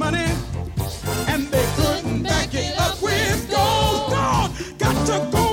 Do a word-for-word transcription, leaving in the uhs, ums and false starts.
money, and they couldn't back it up with gold. Gold got to go.